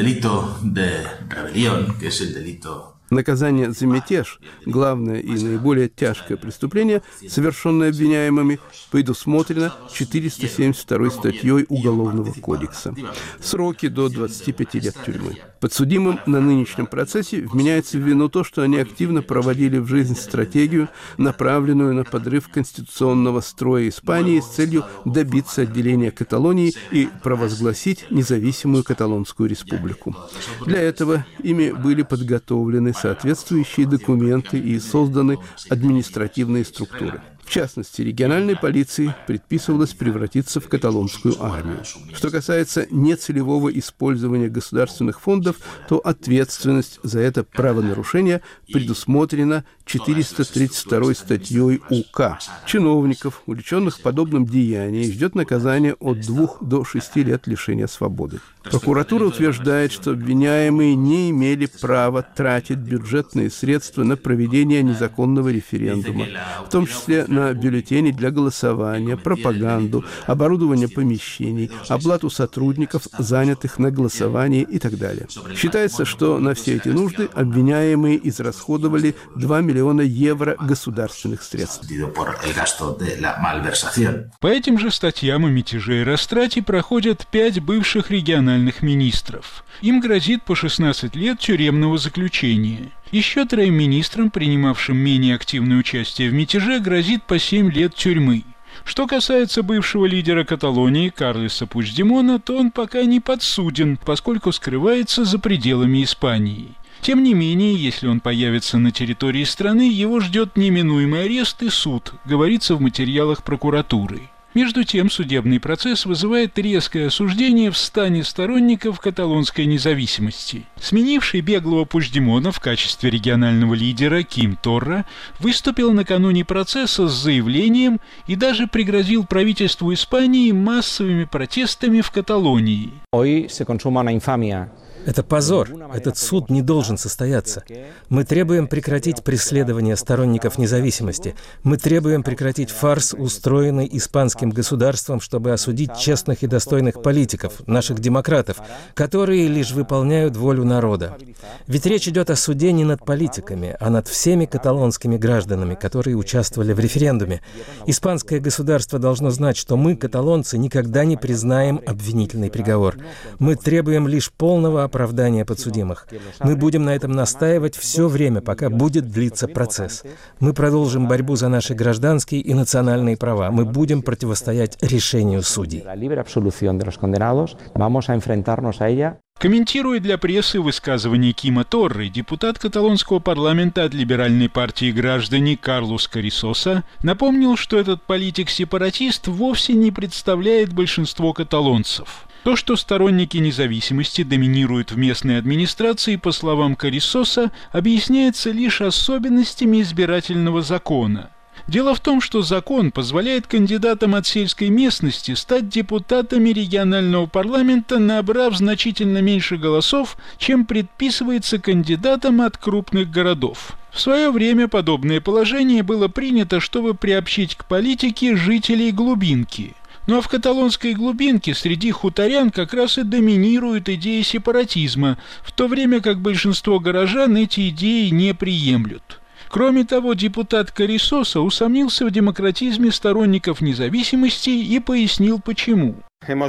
Наказание за мятеж, главное и наиболее тяжкое преступление, совершенное обвиняемыми, предусмотрено четыреста семьдесят второй статьей Уголовного кодекса. Сроки до двадцати пяти лет тюрьмы. Подсудимым на нынешнем процессе вменяется в вину то, что они активно проводили в жизнь стратегию, направленную на подрыв конституционного строя Испании с целью добиться отделения Каталонии и провозгласить независимую Каталонскую республику. Для этого ими были подготовлены соответствующие документы и созданы административные структуры. В частности, региональной полиции предписывалось превратиться в каталонскую армию. Что касается нецелевого использования государственных фондов, то ответственность за это правонарушение предусмотрена четыреста тридцать второй статьей УК. Чиновников, увлеченных подобным деянием, ждет наказание от двух до шести лет лишения свободы. Прокуратура утверждает, что обвиняемые не имели права тратить бюджетные средства на проведение незаконного референдума, в том числе на бюллетени для голосования, пропаганду, оборудование помещений, оплату сотрудников, занятых на голосовании и так далее. Считается, что на все эти нужды обвиняемые израсходовали два миллиона евро государственных средств. По этим же статьям о мятеже и растрате проходят пять бывших региональных министров. Им грозит по шестнадцать лет тюремного заключения. Еще троим министрам, принимавшим менее активное участие в мятеже, грозит по семь лет тюрьмы. Что касается бывшего лидера Каталонии Карлеса Пучдемона, то он пока не подсуден, поскольку скрывается за пределами Испании. Тем не менее, если он появится на территории страны, его ждет неминуемый арест и суд, говорится в материалах прокуратуры. Между тем, судебный процесс вызывает резкое осуждение в стане сторонников каталонской независимости. Сменивший беглого Пучдемона в качестве регионального лидера Ким Торра выступил накануне процесса с заявлением и даже пригрозил правительству Испании массовыми протестами в Каталонии. Это позор. Этот суд не должен состояться. Мы требуем прекратить преследование сторонников независимости. Мы требуем прекратить фарс, устроенный испанским государством, чтобы осудить честных и достойных политиков, наших демократов, которые лишь выполняют волю народа. Ведь речь идет о суде не над политиками, а над всеми каталонскими гражданами, которые участвовали в референдуме. Испанское государство должно знать, что мы, каталонцы, никогда не признаем обвинительный приговор. Мы требуем лишь полного оправдания подсудимых. Мы будем на этом настаивать все время, пока будет длиться процесс. Мы продолжим борьбу за наши гражданские и национальные права. Мы будем противостоять решению судей. Комментируя для прессы высказывание Кима Торры, депутат каталонского парламента от либеральной партии «Граждане» Карлос Карисоса напомнил, что этот политик-сепаратист вовсе не представляет большинство каталонцев. То, что сторонники независимости доминируют в местной администрации, по словам Карисоса, объясняется лишь особенностями избирательного закона. Дело в том, что закон позволяет кандидатам от сельской местности стать депутатами регионального парламента, набрав значительно меньше голосов, чем предписывается кандидатам от крупных городов. В свое время подобное положение было принято, чтобы приобщить к политике жителей глубинки. Ну а в каталонской глубинке среди хуторян как раз и доминирует идея сепаратизма, в то время как большинство горожан эти идеи не приемлют. Кроме того, депутат Карисоса усомнился в демократизме сторонников независимости и пояснил, почему. Мы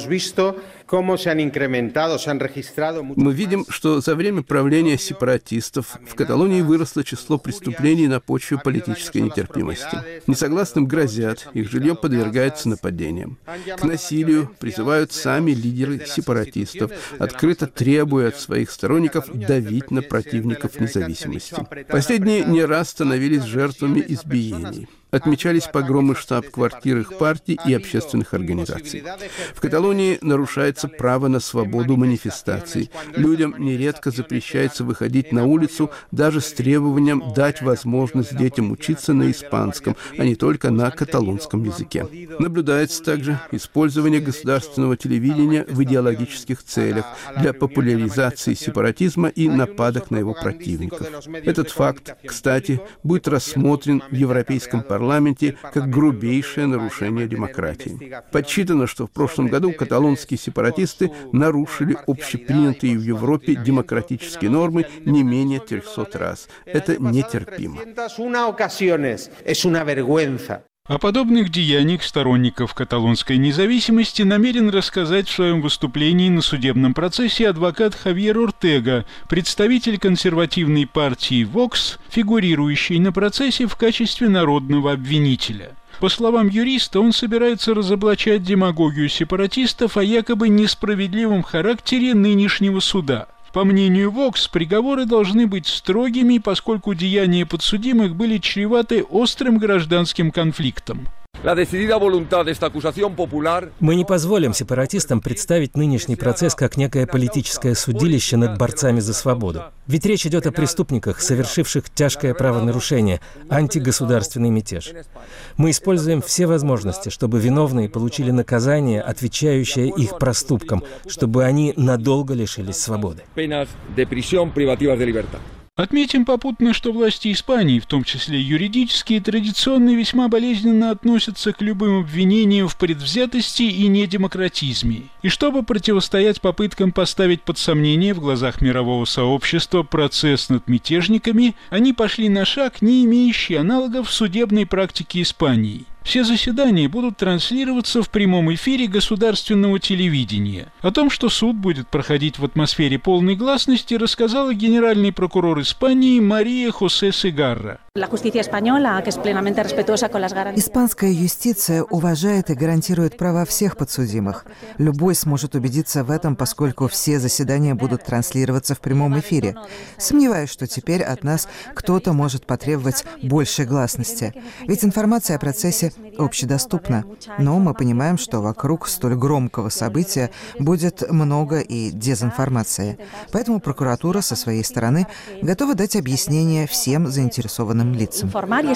видим, что за время правления сепаратистов в Каталонии выросло число преступлений на почве политической нетерпимости. Несогласным грозят, их жилье подвергается нападениям. К насилию призывают сами лидеры сепаратистов, открыто требуя от своих сторонников давить на противников независимости. Последние не раз становились жертвами избиений. Отмечались погромы штаб-квартир их партий и общественных организаций. В Каталонии нарушается право на свободу манифестаций. Людям нередко запрещается выходить на улицу даже с требованием дать возможность детям учиться на испанском, а не только на каталонском языке. Наблюдается также использование государственного телевидения в идеологических целях для популяризации сепаратизма и нападок на его противников. Этот факт, кстати, будет рассмотрен в Европейском парламенте как грубейшее нарушение демократии. Подсчитано, что в прошлом году каталонские сепаратисты нарушили общепринятые в Европе демократические нормы не менее трехсот раз. Это нетерпимо. О подобных деяниях сторонников каталонской независимости намерен рассказать в своем выступлении на судебном процессе адвокат Хавьер Ортега, представитель консервативной партии «Вокс», фигурирующий на процессе в качестве народного обвинителя. По словам юриста, он собирается разоблачать демагогию сепаратистов о якобы несправедливом характере нынешнего суда. По мнению Вокс, приговоры должны быть строгими, поскольку деяния подсудимых были чреваты острым гражданским конфликтом. Мы не позволим сепаратистам представить нынешний процесс как некое политическое судилище над борцами за свободу. Ведь речь идет о преступниках, совершивших тяжкое правонарушение, антигосударственный мятеж. Мы используем все возможности, чтобы виновные получили наказание, отвечающее их проступкам, чтобы они надолго лишились свободы. Отметим попутно, что власти Испании, в том числе юридические, традиционно весьма болезненно относятся к любым обвинениям в предвзятости и недемократизме. И чтобы противостоять попыткам поставить под сомнение в глазах мирового сообщества процесс над мятежниками, они пошли на шаг, не имеющий аналогов в судебной практике Испании. Все заседания будут транслироваться в прямом эфире государственного телевидения. О том, что суд будет проходить в атмосфере полной гласности, рассказала генеральный прокурор Испании Мария Хосе Сегарра. Испанская юстиция уважает и гарантирует права всех подсудимых. Любой сможет убедиться в этом, поскольку все заседания будут транслироваться в прямом эфире. Сомневаюсь, что теперь от нас кто-то может потребовать большей гласности. Ведь информация о процессе общедоступна. Но мы понимаем, что вокруг столь громкого события будет много и дезинформации. Поэтому прокуратура со своей стороны готова дать объяснение всем заинтересованным лицам.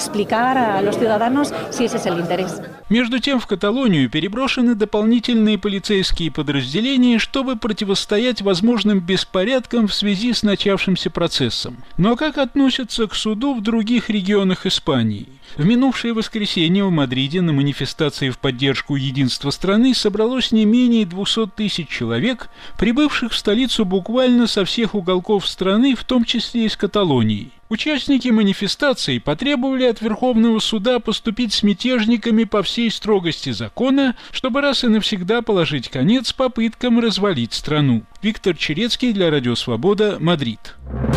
Между тем, в Каталонию переброшены дополнительные полицейские подразделения, чтобы противостоять возможным беспорядкам в связи с начавшимся процессом. Но как относятся к суду в других регионах Испании? В минувшее воскресенье в Мадриде на манифестации в поддержку единства страны собралось не менее двухсот тысяч человек, прибывших в столицу буквально со всех уголков страны, в том числе из Каталонии. Участники манифестации потребовали от Верховного суда поступить с мятежниками по всей строгости закона, чтобы раз и навсегда положить конец попыткам развалить страну. Виктор Черецкий для Радио Свобода, Мадрид.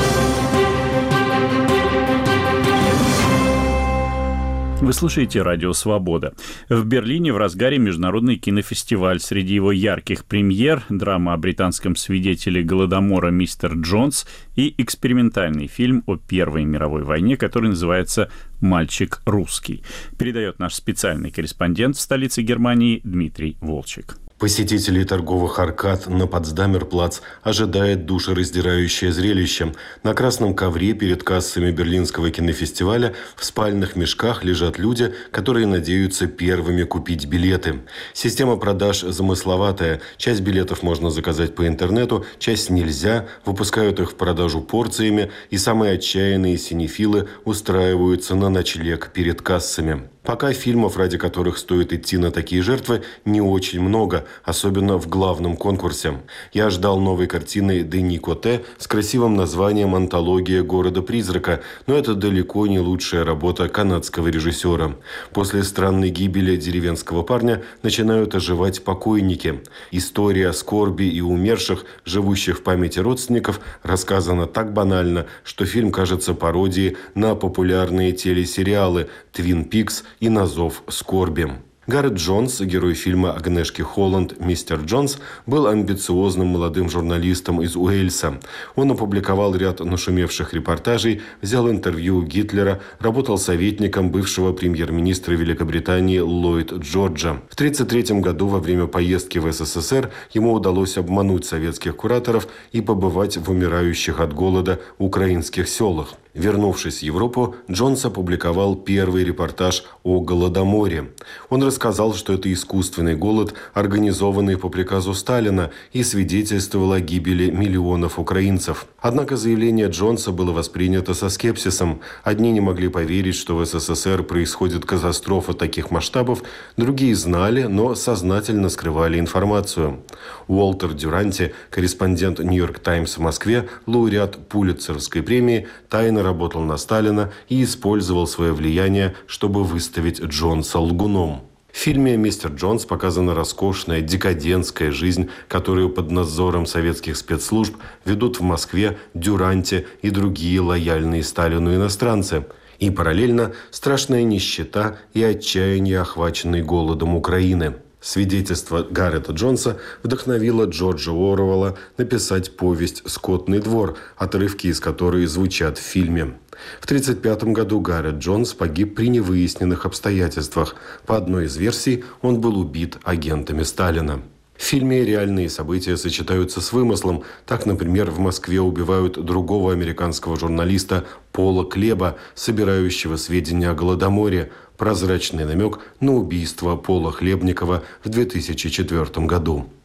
Вы слушаете «Радио Свобода». В Берлине в разгаре международный кинофестиваль. Среди его ярких премьер – драма о британском свидетеле Голодомора «Мистер Джонс» и экспериментальный фильм о Первой мировой войне, который называется «Мальчик русский». Передает наш специальный корреспондент в столице Германии Дмитрий Волчек. Посетителей торговых аркад на Потсдамерплац ожидает душераздирающее зрелище. На красном ковре перед кассами Берлинского кинофестиваля в спальных мешках лежат люди, которые надеются первыми купить билеты. Система продаж замысловатая. Часть билетов можно заказать по интернету, часть нельзя. Выпускают их в продажу порциями, и самые отчаянные синефилы устраиваются на ночлег перед кассами. Пока фильмов, ради которых стоит идти на такие жертвы, не очень много, особенно в главном конкурсе. Я ждал новой картины Дени Коте с красивым названием «Антология города-призрака», но это далеко не лучшая работа канадского режиссера. После странной гибели деревенского парня начинают оживать покойники. История скорби и умерших, живущих в памяти родственников, рассказана так банально, что фильм кажется пародией на популярные телесериалы «Твин Пикс» и «На зов скорби». Гаррет Джонс, герой фильма Агнешки Холланд «Мистер Джонс», был амбициозным молодым журналистом из Уэльса. Он опубликовал ряд нашумевших репортажей, взял интервью у Гитлера, работал советником бывшего премьер-министра Великобритании Ллойд Джорджа. В тысяча девятьсот тридцать третьем году во время поездки в СССР ему удалось обмануть советских кураторов и побывать в умирающих от голода украинских селах. Вернувшись в Европу, Джонс опубликовал первый репортаж о Голодоморе. Он рассказал, что это искусственный голод, организованный по приказу Сталина, и свидетельствовал о гибели миллионов украинцев. Однако заявление Джонса было воспринято со скепсисом. Одни не могли поверить, что в СССР происходит катастрофа таких масштабов, другие знали, но сознательно скрывали информацию. Уолтер Дюранти, корреспондент «Нью-Йорк Таймс» в Москве, лауреат Пулитцеровской премии, тайно работал на Сталина и использовал свое влияние, чтобы выставить Джонса лгуном. В фильме «Мистер Джонс» показана роскошная декадентская жизнь, которую под надзором советских спецслужб ведут в Москве Дюранти и другие лояльные Сталину иностранцы. И параллельно страшная нищета и отчаяние, охваченной голодом Украины. Свидетельство Гаррета Джонса вдохновило Джорджа Оруэлла написать повесть «Скотный двор», отрывки из которой звучат в фильме. В тысяча девятьсот тридцать пятом году Гаррет Джонс погиб при невыясненных обстоятельствах. По одной из версий, он был убит агентами Сталина. В фильме реальные события сочетаются с вымыслом. Так, например, в Москве убивают другого американского журналиста Пола Клеба, собирающего сведения о Голодоморе. Прозрачный намек на убийство Пола Хлебникова в две тысячи четвёртом году.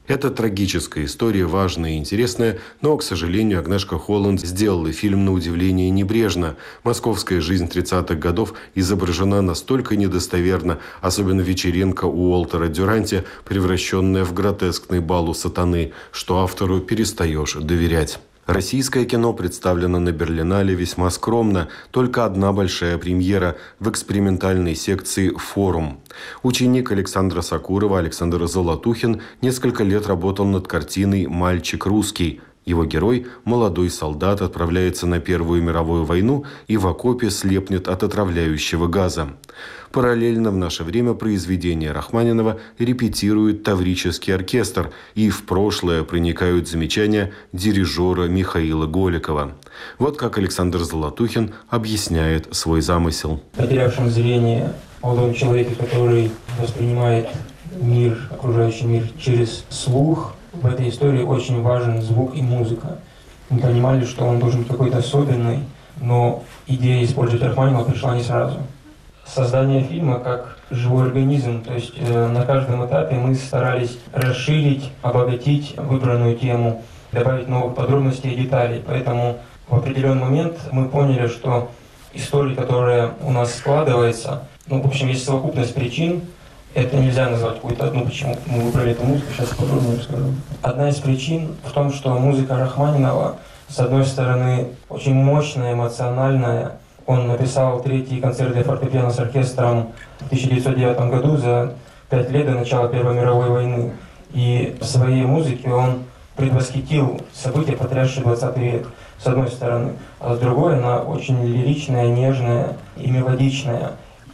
Это трагическая история, важная и интересная, но, к сожалению, Агнешка Холланд сделала фильм на удивление небрежно. Московская жизнь тридцатых годов изображена настолько недостоверно, особенно вечеринка у Уолтера Дюранти, превращенная в гротескный бал у сатаны, что автору перестаешь доверять. Российское кино представлено на Берлинале весьма скромно. Только одна большая премьера в экспериментальной секции «Форум». Ученик Александра Сокурова Александр Золотухин несколько лет работал над картиной «Мальчик русский». Его герой, молодой солдат, отправляется на Первую мировую войну и в окопе слепнет от отравляющего газа. Параллельно в наше время произведение Рахманинова репетирует Таврический оркестр, и в прошлое проникают замечания дирижера Михаила Голикова. Вот как Александр Золотухин объясняет свой замысел. Потерявшим зрение молодом человеке, который воспринимает мир, окружающий мир через слух, в этой истории очень важен звук и музыка. Мы понимали, что он должен быть какой-то особенный, но идея использовать Рахманинова пришла не сразу. Создание фильма как живой организм, то есть э, на каждом этапе мы старались расширить, обогатить выбранную тему, добавить новых подробностей и деталей. Поэтому в определенный момент мы поняли, что история, которая у нас складывается, ну, в общем, есть совокупность причин. Это нельзя назвать какую-то одну, почему мы выбрали эту музыку, сейчас подробнее расскажу. Одна из причин в том, что музыка Рахманинова, с одной стороны, очень мощная, эмоциональная. Он написал третий концерт для фортепиано с оркестром в тысяча девятьсот девятом году, за пять лет до начала Первой мировой войны. И в своей музыке он предвосхитил события, потрясшие двадцатый век, с одной стороны. А с другой, она очень лиричная, нежная и мелодичная.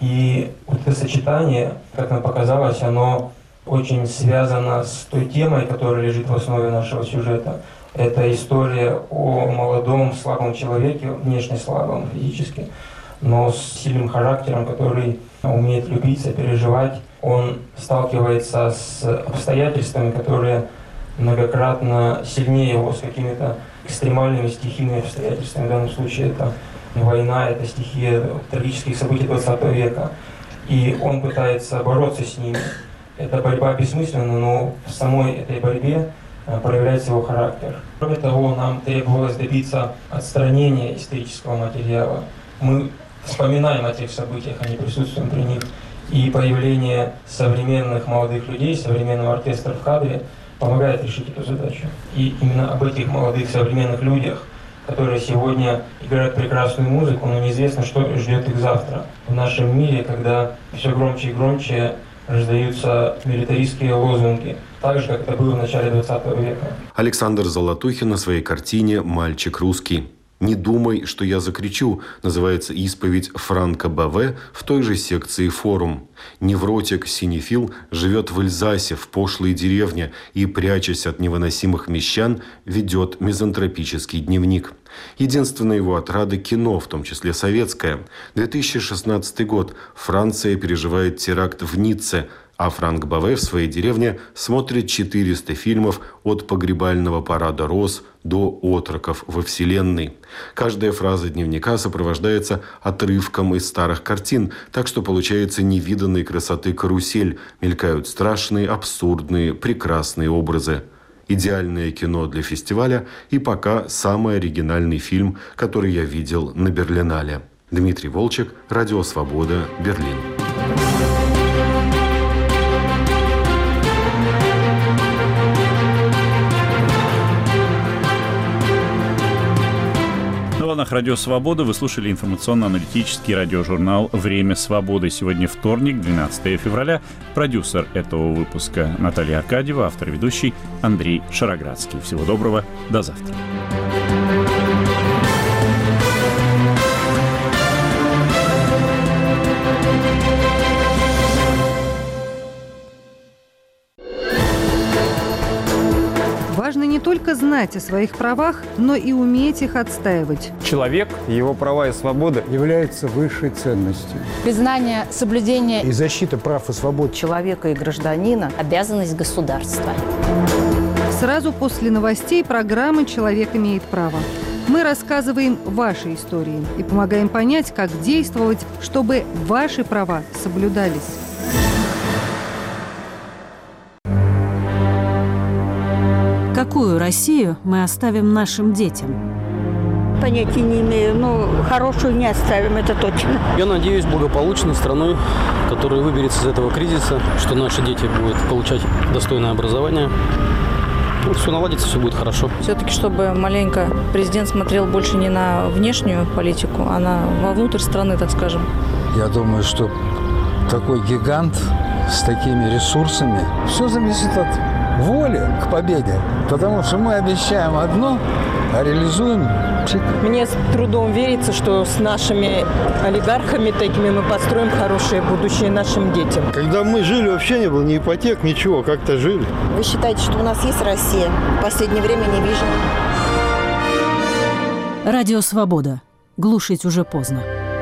И вот это сочетание, как нам показалось, оно очень связано с той темой, которая лежит в основе нашего сюжета. Это история о молодом, слабом человеке, внешне слабом физически, но с сильным характером, который умеет любить, сопереживать. Он сталкивается с обстоятельствами, которые многократно сильнее его, с какими-то экстремальными стихийными обстоятельствами. В данном случае это война, это стихия трагических событий двадцатого века. И он пытается бороться с ними. Эта борьба бессмысленна, но в самой этой борьбе проявляется его характер. Кроме того, нам требовалось добиться отстранения исторического материала. Мы вспоминаем о тех событиях, а не присутствуем при них. И появление современных молодых людей, современного оркестра в кадре помогает решить эту задачу. И именно об этих молодых современных людях, которые сегодня играют прекрасную музыку, но неизвестно, что ждет их завтра. В нашем мире, когда все громче и громче раздаются милитаристские лозунги, так же, как это было в начале двадцатого века. Александр Золотухин на своей картине «Мальчик русский». «Не думай, что я закричу» называется исповедь Франка Баве в той же секции «Форум». Невротик-синефил живет в Эльзасе, в пошлой деревне, и, прячась от невыносимых мещан, ведет мизантропический дневник. Единственная его отрада – кино, в том числе советское. две тысячи шестнадцатый год. Франция переживает теракт в Ницце, а Франк Баве в своей деревне смотрит четыреста фильмов от «Погребального парада роз» до «Отроков во Вселенной». Каждая фраза дневника сопровождается отрывком из старых картин, так что получается невиданной красоты карусель, мелькают страшные, абсурдные, прекрасные образы. Идеальное кино для фестиваля и пока самый оригинальный фильм, который я видел на Берлинале. Дмитрий Волчек, Радио Свобода, Берлин. На волнах Радио Свобода вы слушали информационно-аналитический радиожурнал «Время свободы». Сегодня вторник, двенадцатое февраля. Продюсер этого выпуска Наталья Аркадьева, автор и ведущий Андрей Шароградский. Всего доброго, до завтра. Важно не только знать о своих правах, но и уметь их отстаивать. Человек, его права и свободы являются высшей ценностью. Признание, соблюдение и защита прав и свобод человека и гражданина – обязанность государства. Сразу после новостей программы «Человек имеет право». Мы рассказываем ваши истории и помогаем понять, как действовать, чтобы ваши права соблюдались. Какую Россию мы оставим нашим детям? Понятия не имею, но хорошую не оставим, это точно. Я надеюсь, благополучной страной, которая выберется из этого кризиса, что наши дети будут получать достойное образование. Ну, все наладится, все будет хорошо. Все-таки, чтобы маленько президент смотрел больше не на внешнюю политику, а на вовнутрь страны, так скажем. Я думаю, что такой гигант с такими ресурсами, все зависит от воли к победе. Потому что мы обещаем одно, а реализуем псих. Мне с трудом верится, что с нашими олигархами такими мы построим хорошее будущее нашим детям. Когда мы жили, вообще не было ни ипотек, ничего, как-то жили. Вы считаете, что у нас есть Россия? В последнее время не вижу. Радио «Свобода». Глушить уже поздно.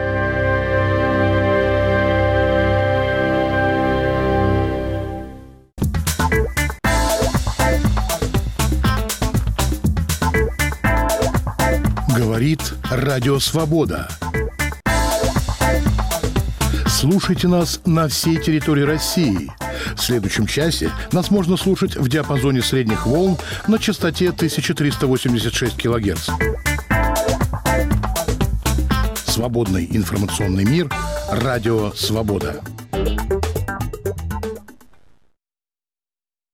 Говорит Радио Свобода. Слушайте нас на всей территории России. В следующем часе нас можно слушать в диапазоне средних волн на частоте тысяча триста восемьдесят шесть килогерц. Свободный информационный мир. Радио Свобода.